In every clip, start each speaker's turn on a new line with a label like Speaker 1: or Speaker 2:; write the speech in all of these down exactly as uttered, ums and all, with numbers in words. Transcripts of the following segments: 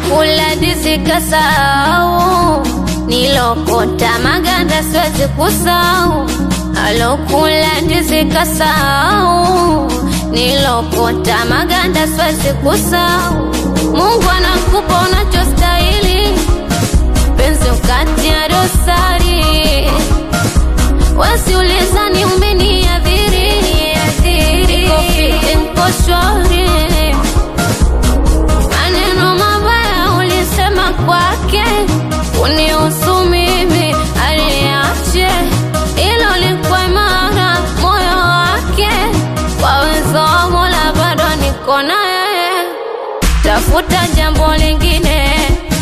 Speaker 1: alokula ndizi kasahau, nilokota maganda siwezi kusahau. Alokula ndizi kasahau, nilokota maganda siwezi kusahau. Mungu anakupa unachostahili, penzi ukatia dosari. Wasiulizani umeniadhiri, niko fiti niko shwari. Maneno mabaya ulisema kwake, unihusu mimi aliache. Ilo likuwa imara moyo wake, kwa uwezo wa Mola bado niko naye. Tafuta jambo lingine,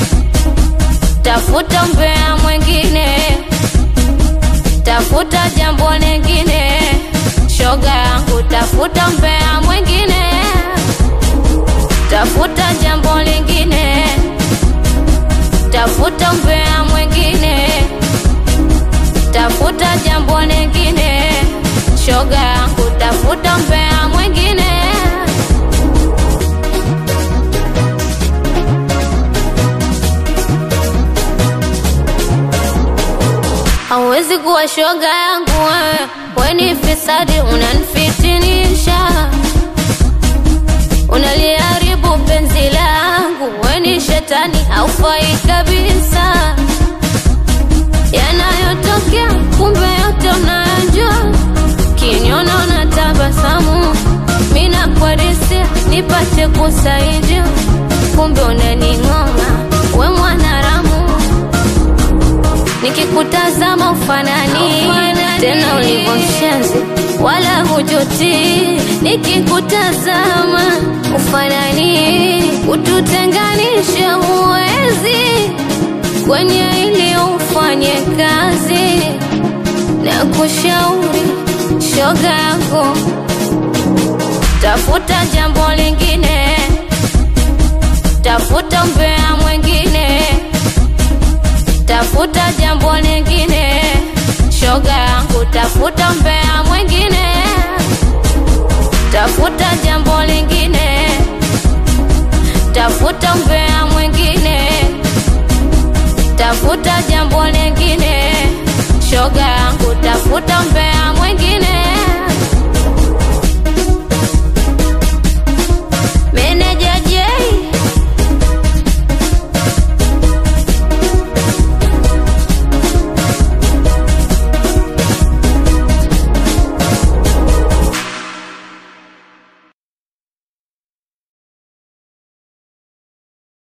Speaker 1: tafuta mbea mwingine, tafuta jambo lingine. Shoga yangu tafuta mbea mwingine, tafuta jambo lingine, tafuta mbea mwingine, tafuta jambo lingine. Shoga yangu tafuta mbea mwingine. Hauwezi kuwa shoga yangu wewe, wewe ni fisadi unanifitinisha. Unaliharibu penzi langu, wewe ni shetani haufai kabisa. Yanayotokea kumbe yote unayajua, kiniona unatabasamu, mimi nakuadisia nipate kusaidia. Kumbe unaning'onga wewe mwanaramu, nikikutazama ufanani, tena ulivyo mshenzi wala hujuti. Nikikutazama ufanani, ututenganishe huwezi. Kwenye ili ufanye kazi, na kushauri shoga yako tafuta jambo lingine, tafuta mbea mwingine, tafuta jambo lingine. Shoga yangu tafuta mbea mwingine, tafuta jambo lingine, tafuta mbea mwingine, tafuta jambo lingine. Shoga yangu tafuta mbea